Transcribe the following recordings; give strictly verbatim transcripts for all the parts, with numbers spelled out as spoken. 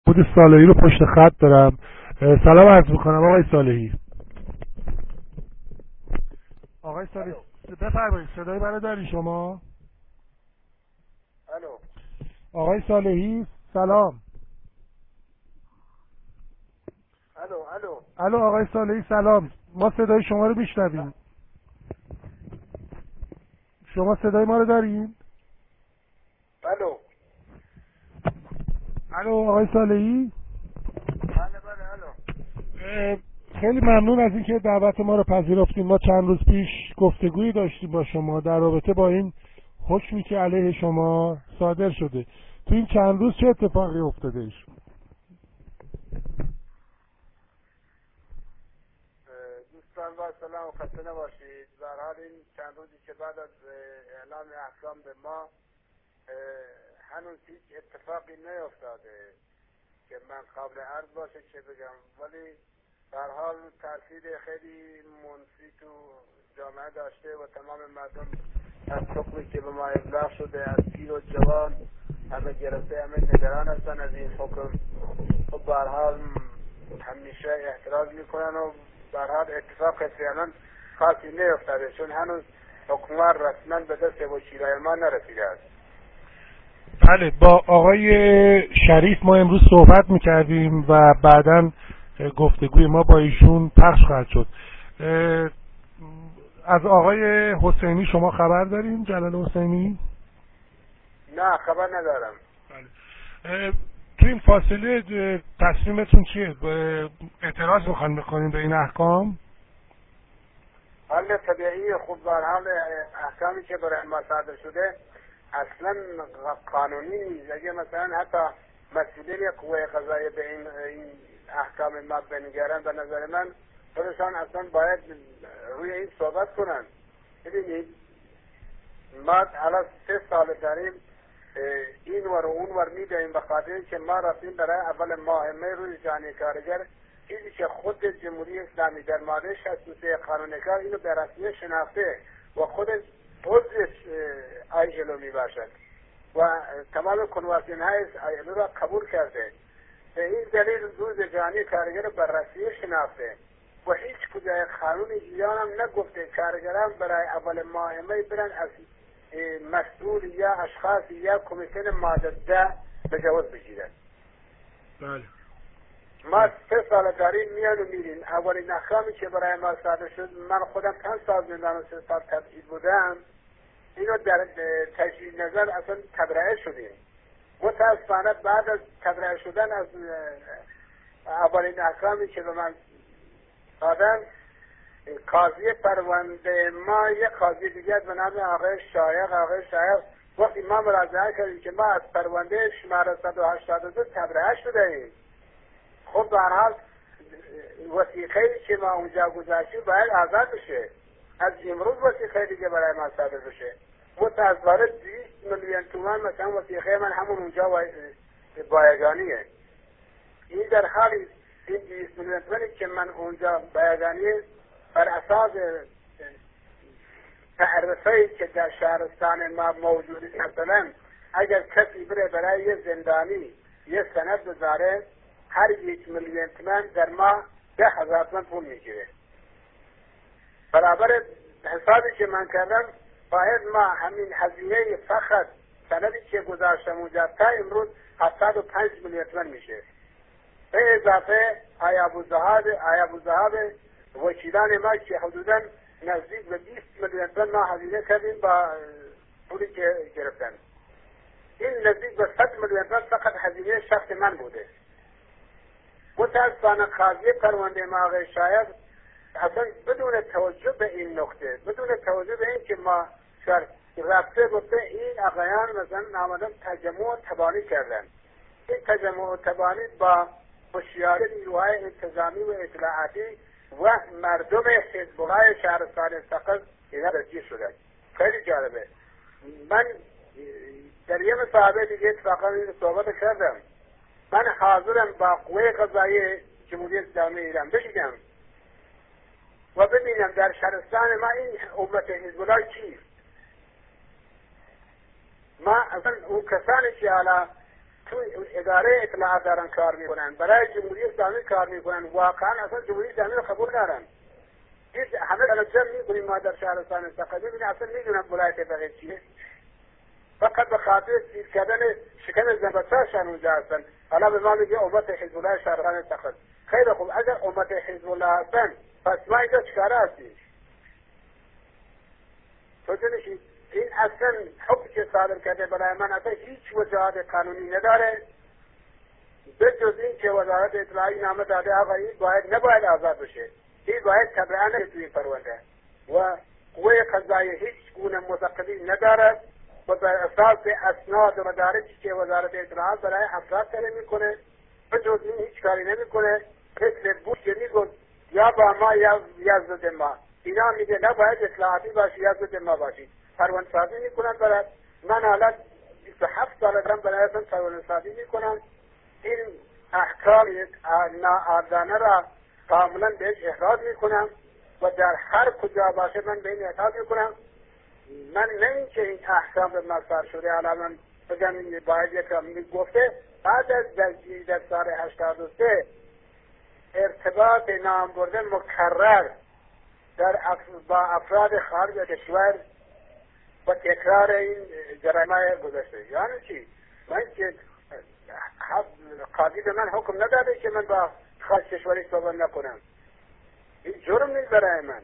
بود صالحی رو پشت خط دارم. سلام عرض میکنم آقای صالحی. آقای صالحی بفرمایید، صدای منو داری شما؟ الو آقای صالحی سلام. الو الو الو آقای صالحی سلام، ما صدای شما رو میشنویم. شما صدای ما رو دارین؟ الو الو آقای صالحی. بله بله الو. خیلی ممنون از اینکه دعوت ما رو پذیرفتین. ما چند روز پیش گفتگویی داشتیم با شما در رابطه با این حکمی که علیه شما صادر شده. تو این چند روز چه اتفاقی افتاده ایش؟ دوستان با سلام و خسته نباشید. در حال این چند روزی که بعد از اعلام احکام به ما هنوز هیچ اتفاقی نیفتاده که من قابل عرض باشه چه بگم، ولی در حال تاثیر خیلی منفی تو جامعه داشته و تمام مردم از حکمی که به ما ابلاغ شده از پیر و جوان همه گرفته، همه نگران هستن از این حکم. خب به هر حال همیشه اعتراض میکنن و به هر حال اتفاق فعلا خاصی نیفتاده، چون هنوز حکومت رسما به دست وکیلای ما نرسیده است. بله، با آقای شریف ما امروز صحبت میکردیم و بعداً گفتگوی ما با ایشون پخش خواهد شد. از آقای حسینی شما خبر دارین؟ جلال حسینی؟ نه خبر ندارم. بله. تو این فاصله تصمیمتون چیه؟ اعتراض میخواین بکنین به این احکام؟ حال طبیعی خوب به هر حال احکامی که برای ما صادر شده اصلا قانونی نیست. اگه مثلا حتی مسئولین قوه قضاییه به این, این احکام ما بنگرن، به نظر من خودشان اصلا باید روی این صحبت کنن. ببینید ما الان سه سال داریم این ور و اون ور میدهیم به خاطر که ما رفتیم برای اول ماه می روی جانی کارگر، چیزی که خود جمهوری اسلامی در ماده شصت و سه قانون کار اینو به رسمیت شناخته و خودش عضوش آی ال او می باشد و تمام کنوانسیون های آی ال او را قبول کرده. به این دلیل روز جهانی کارگر را به رسمیت شناخته و هیچ کجای قانون ایران هم نگفته کارگران برای اول ماه می برن از مسئول یا اشخاص یا کمیسیون ماده ده تجاوز بگیرن. بله. ما سه سال داریم میان و میریم. اولین احکامی که برای ما صادر شد، من خودم پنج سال زندان و سه سال تبعید بودم، اینو در تجدید نظر اصلا تبرئه شدیم. متاسفانه بعد از تبرئه شدن از اولین احکامی که به من دادن، قاضی پرونده ما یک قاضی دیگر به نام آقای شایق آقای شایق وقتی ما مراجعه کردیم که ما از پرونده شماره صد و هشتاد و دو تبرئه شده ایم. خب به هر حال وثیقه‌ای که ما اونجا گذاشتیم باید آزاد بشه. از امروز وثیقه دیگه برای ما صادر بشه. متاسفانه دویست میلیون تومان مثلا وثیقه من همون اونجا بایگانیه. این در حالی این دویست میلیون تومانی که من اونجا بایگانیه بر اساس تعرفه‌ای که در شهرستان ما موجوده، مثلا اگر کسی بره برای یه زندانی یه سند بذاره هر یک میلیون تومان در ماه ده هزار تومان پول میگیره. برابر حسابی که من کردم باید ما همین هزینه فقط سندی که گذاشتم اونجا تا امروز هفتاد و پنج میلیون تومان میشه. به اضافه آیا ابوذهب آیا ابوذهب وکیلان ما که حدودا نزدیک به بیست میلیون تومان ما هزینه کردیم با پولی که گرفتن. این نزدیک به صد میلیون تومان فقط هزینه شخص من بوده. متاسفانه قاضی پرونده ما آقای شایق اصلا بدون توجه به این نقطه، بدون توجه به این که ما شر رفته گفته این آقایان مثلا آمدن تجمع و تبانی کردن. این تجمع و تبانی با هوشیاری نیروهای انتظامی و اطلاعاتی و مردم حزب‌الله شهرستان سقز اینا درگیر شدن. خیلی جالبه. من در یه مصاحبه دیگه اتفاقا این صحبت کردم. من حاضرم با قوه قضاییه جمهوری اسلامی ایران بشینم و ببینم در شهرستان ما این امت حزب‌الله کیست. ما اصلا اون کسانی که حالا تو اداره اطلاعات دارن کار میکنن، برای جمهوری اسلامی کار میکنن، واقعا اصلا جمهوری اسلامی رو قبول دارن. هیچ همه الان جمع میکنیم ما در شهرستان سقط میبینیم اصلا میدونن ولایت فقیه چیه، فقط به خاطر سیر کردن شکن زنبچه‌شان اونجا هستن. حالا به ما میگه امت حزب الله شهرستان سقط. خیلی خوب، اگر امت حزب الله هستن پس ما اینجا چیکاره هستیم؟ توجه این اصلا حکمی که صادر کرده برای من اصلا هیچ وجاهت قانونی نداره، به جز این که وزارت اطلاعی نامه داده آقا این باید نباید آزاد بشه، این باید تبعا توی پرونده و قوه قضاییه هیچ گونه مستقلی ندارد و بر اساس اسناد و مدارکی که وزارت اطلاعات برای افراد تله میکنه، به جز این هیچ کاری نمیکنه. مثل بود که میگن یا با ما یا یا ضد ما، اینا میگه نباید اطلاعاتی باشی یا ضد ما باشی، پرونده سازی میکنن. برای من حالا بیست و هفت سال دارم برای ازم پرونده سازی میکنم. این احکام ناعادلانه را کاملا بهش احراز میکنم و در هر کجا باشه من به این احراز میکنم. من نه اینکه این احکام به مصدر شده، حالا من بگم این باید یکم میگفته بعد از در سال هشتاد و سه ارتباط نام برده مکرر در با افراد خارج از کشور و تکرار این جرائم گذشته. یعنی چی؟ من که قاضی به من حکم نداده که من با خارج کشوری صحبت نکنم، این جرم نیست برای من.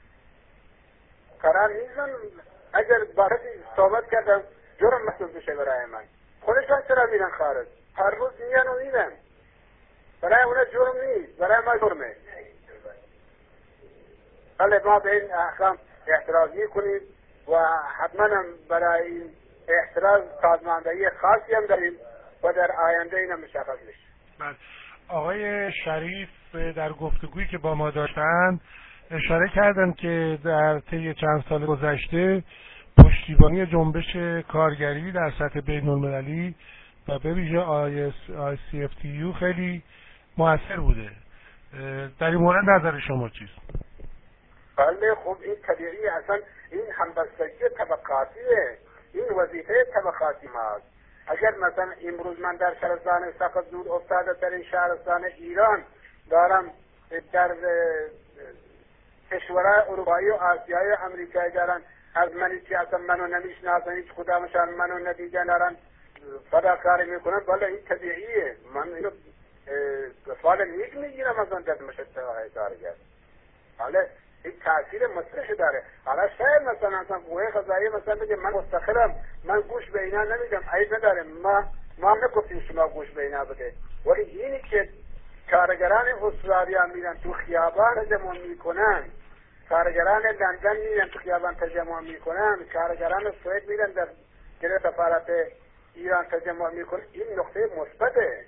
قرار نیستم اگر با کسی صحبت کردم جرم محسوب بشه برای من. خودشان چرا میرن خارج؟ هر روز میان و میرن، برای اونا جرم نیست، برای ما جرمه. بله ما به این احکام احتراز میکنیم و حتما هم برای این احتراز سازماندهی خاصی هم داریم و در آینده این هم مشخص میشه. بله. آقای شریف در گفتگویی که با ما داشتن اشاره کردن که در طی چند سال گذشته پشتیبانی جنبش کارگری در سطح بین المللی و به ویژه آی سی اف تی یو خیلی مؤثر بوده. در این مورد نظر شما چیست؟ بله خب این طبیعی، اصلا این همبستگی طبقاتیه، این وظیفه طبقاتی ماست. اگر مثلا امروز من در شهرستان سقط دور افتاده در این شهرستان ایران دارم در کشورهای اروپایی و آسیایی و امریکایی دارن از منی که اصلا منو نمیشناسن، هیچ کدامشان منو ندیدن، دارن فداکاری میکنن. بله این طبیعیه، من اینو فعلا نیک میگیرم از آن در مشتهای کارگر. بله این تاثیر مصرف داره. حالا شاید مثلا اصلا قوه قضاییه مثلا بگه من مستقلم، من گوش به اینا نمیدم، عیب نداره، ما ما نگفتیم شما گوش به اینا بده. ولی اینی که کارگران استرالیا میرن تو خیابان تجمع میکنن، کارگران لندن میرن تو خیابان تجمع میکنن، کارگران سوئد میرن در گره سفارت ایران تجمع میکنن، این نقطه مثبته.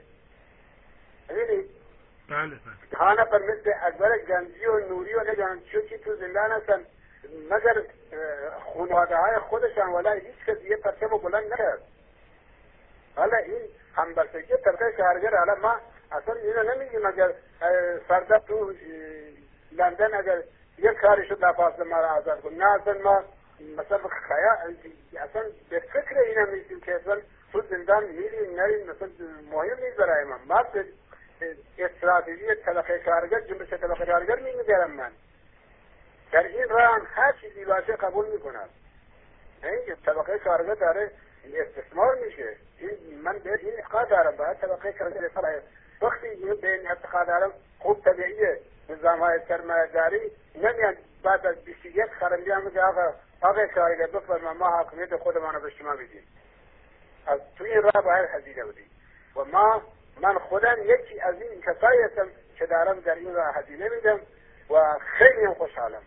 ببینید بله بله. خانه پر مثل اکبر گنجی و نوری و نگران چوکی تو زندان هستن، مگر خانواده های خودشان ولی هیچ کسی یه پرچم بلند نکرد. حالا این همبستگی طبقه کارگر، حالا ما اصلا اینو نمیگیم اگر فردا تو لندن اگر یک کاری شد نفاصله ما را آزاد کن، نه اصلا ما مثلا خیال اصلا به فکر اینا میشیم که اصلا تو زندان میریم نریم، مثلا مهم نیست برای من. ما استراتژی طبقه کارگر، جنبش طبقه کارگر میگم من در این راه هم هر چیزی باشه قبول میکنم. اینکه طبقه کارگر داره استثمار میشه، این من به این اعتقاد دارم. باید طبقه کارگر فرای وقتی این به این اعتقاد دارم خوب طبیعیه. نظام های سرمایه‌داری نمیان بعد از بیست و یک خرندی هم میگه آقا آقا کارگر بفرما ما حاکمیت خودمان رو به شما میدیم. از توی این راه باید هزینه بدیم و ما من خودم یکی از این کسایی هستم که دارم در این راه هزینه میدم و خیلی هم خوشحالم.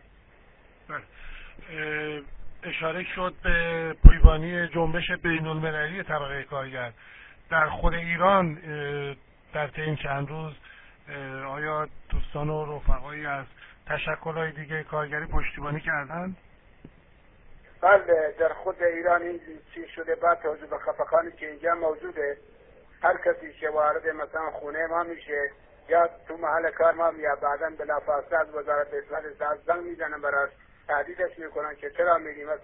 اشاره شد به پشتیبانی جنبش بین المللی طبقه کارگر در خود ایران. در طی این چند روز آیا دوستان و رفقایی از تشکل‌های دیگه کارگری پشتیبانی کردن؟ بله در خود ایران این چیز شده، با توجه به خفقانی که اینجا موجوده، هر کسی که وارد مثلا خونه ما میشه یا تو محل کار ما یا بعداً بلافاصله از وزارت اطلاعات زنگ میزنن براش تهدیدش میکنن که چرا میگی مثلا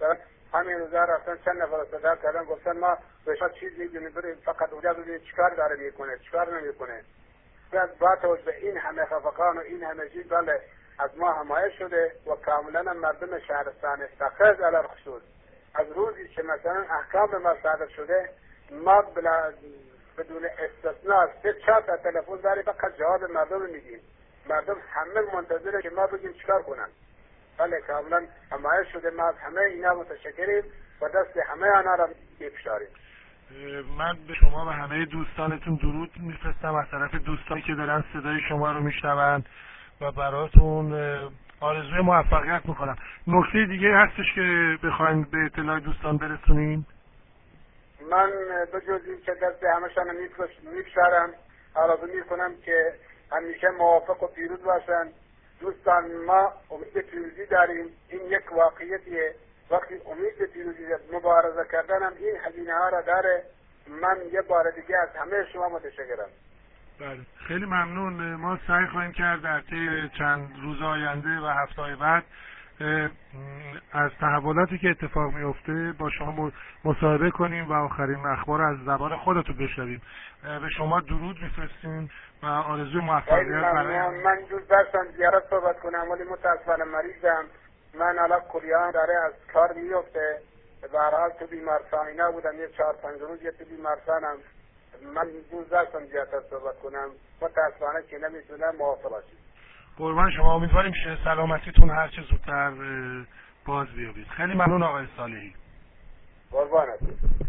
همین روزا رفتن چند نفر صدا کردن گفتن ما به شما چیز میدونیم بریم فقط اونجا ببینید چیکار داره میکنه چیکار نمیکنه. بعد با توجه به این همه خفقان و این همه چیز بله از ما حمایت شده و کاملا مردم شهرستان استخر علی خصوص از روزی که مثلا احکام ما صادر شده ما بلا بدون استثناء سه چهار تا تلفن داریم فقط جواب مردم میدیم. مردم همه منتظره که ما بگیم چیکار کنن. بله کاملا حمایت شده. ما از همه اینا متشکریم و دست همه آنها را میفشاریم. من به شما و همه دوستانتون درود میفرستم از طرف دوستانی که دارن صدای شما رو میشنون و براتون آرزوی موفقیت میکنم. نکته دیگه هستش که بخواین به اطلاع دوستان برسونین؟ من به جز این که دست همشان میفشارم آرزو میکنم که همیشه موافق و پیروز باشن. دوستان ما امید پیروزی داریم. این یک واقعیتیه. وقتی امید به پیروزی مبارزه کردنم این هزینه ها را داره. من یه بار دیگه از همه شما متشکرم. بله خیلی ممنون. ما سعی خواهیم کرد در طی چند روز آینده و هفته‌های بعد از تحولاتی که اتفاق میفته با شما مصاحبه کنیم و آخرین اخبار از زبان خودتون بشنویم. به شما درود میفرستیم و آرزوی موفقیت برای من دوست داشتم زیارت صحبت کنم ولی متاسفانه مریضم. من الان کلیه‌ام داره از کار میفته. به هر حال تو بیمارستانی نبودم یه چهار پنج روز یه تو بیمارستانم. من دوست داشتم زیارت صحبت کنم متاسفانه که نمیتونم. موافق باشید. قربان شما. امیدواریم که سلامتیتون هر چه زودتر باز بیابید. خیلی ممنون آقای صالحی. قربانت.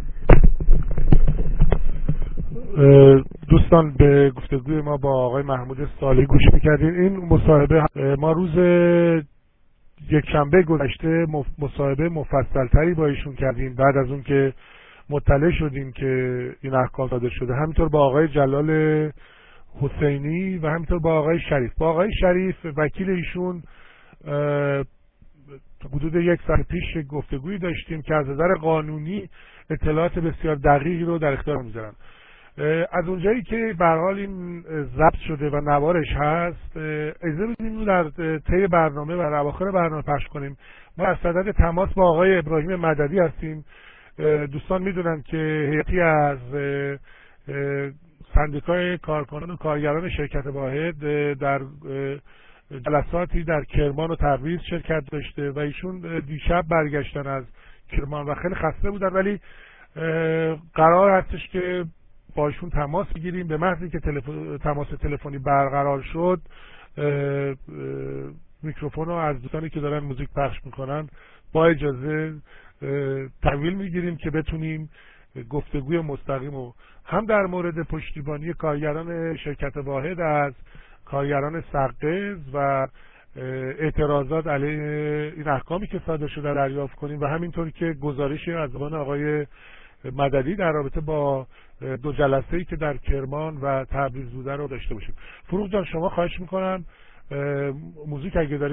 دوستان به گفتگوی ما با آقای محمود صالحی گوش میکردین. این مصاحبه ما روز یک شنبه گذشته مصاحبه مفصل تری با ایشون کردیم بعد از اون که مطلع شدیم که این احکام صادر شده. همینطور با آقای جلال حسینی و همینطور با آقای شریف. با آقای شریف وکیل ایشون حدود یک ساعت پیش گفتگویی داشتیم که از نظر قانونی اطلاعات بسیار دقیقی رو در اختیار میذارن. از اونجایی که به هر حال این ضبط شده و نوارش هست اجازه بدیم در طی برنامه و اواخر برنامه پخش کنیم. ما از صدد تماس با آقای ابراهیم مددی هستیم. دوستان میدونن که هیئتی از سندیکای کارکنان و کارگران شرکت واحد در جلساتی در کرمان و تبریز شرکت داشته و ایشون دیشب برگشتن از کرمان و خیلی خسته بودن ولی قرار هستش که با ایشون تماس بگیریم. به محضی که تلفن... تماس تلفنی برقرار شد میکروفون رو از دوستانی که دارن موزیک پخش میکنن با اجازه تحویل میگیریم که بتونیم گفتگوی مستقیم و هم در مورد پشتیبانی کارگران شرکت واحد از کارگران سقز و اعتراضات علیه این احکامی که صادر شده دریافت کنیم و همینطور که گزارشی از زبان آقای مددی در رابطه با دو جلسه‌ای که در کرمان و تبریز بوده رو داشته باشیم. فروغ جان شما خواهش میکنم موزیک اگه داری